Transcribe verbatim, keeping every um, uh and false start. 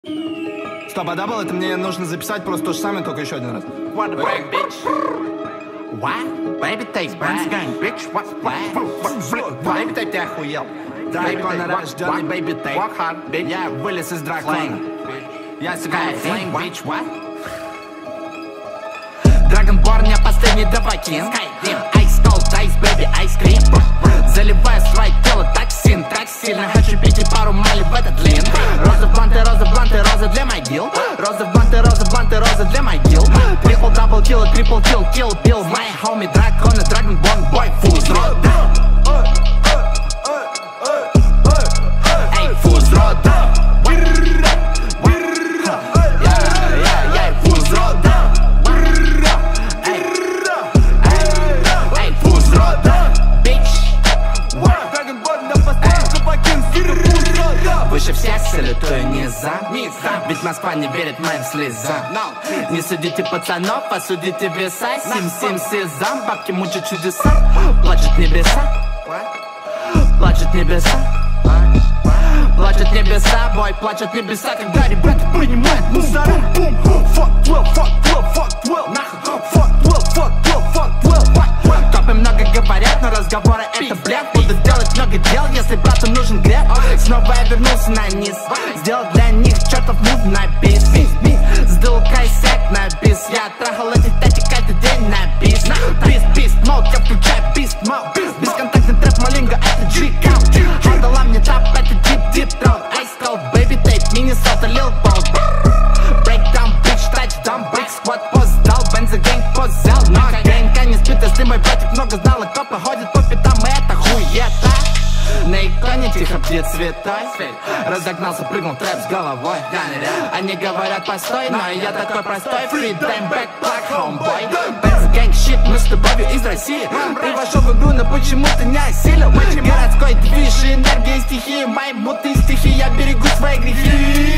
Стоп, а дабл, это мне нужно записать просто то же самое, только еще один раз. What the break, bitch? What? Baby tape, Burns gang, bitch. What? What? Baby tape, ты охуел. Дракон рожденный, baby tape. Walk hard, bitch. Я вылез из дракона. Я сыграю flame, bitch, what? Dragonborn, я последний давакин. Ice cold, ice baby, ice cream. Заливаю свое тело токсин. Так сильно хочу пить и пару мали в этот лин. Розы в бланты, розы в бланты, розы для могил. Розы в бланты, розы в бланты, розы для могил. Трипл, дабл, килл, трипл, килл, килл, билл. Мои хоми, драконы, Dragonborn, бой, фуз, рода. Эй, фуз, рода. Я, фуз, рода. Эй, фуз, рода. Выше всех салютую низа. Ведь Москва не верит моим слезам. Не судите пацанов, а судите веса. Сим-сим сезам, бабки мучат чудеса. Плачут небеса. Плачут небеса. Плачут небеса, бой, плачут небеса. Когда ребята принимают мусора. Fuck well, fuck well, fuck well. Нахуй, fuck well, fuck well, fuck well. Копы много говорят, но разговоры это блеф. Буду делать много дел, если брату нужен греб. Снова я вернулся на низ. Сделал для них чертов мув на бис. Сдул кайсек на бис. Я трахал этих тачек каждый день на бис. Бист, бист, мод, я включаю бист, мод. Бесконтактный трэп, малинга, это G-Count. Отдала мне тап, это дип-дип-трон. Ice cold, baby tape, Minnesota, Lil Paul. Breakdown, bitch, touchdown, break squad, пост дал. Бензогэнг, пост взял. Но гэнга не спит, если мой братик много знал. И копы ходят по пятам, и это хуета. На иконе тихо бьет цветой. Разогнался, прыгнул трэп с головой. Они говорят постой, но я такой простой. Free time back, black homeboy. Бензогэнг, щит, мы с любовью из России. Привожу в игру, но почему-то не осилил. Городской движ, энергия, стихии. Мои мутные стихи, я берегу свои грехи.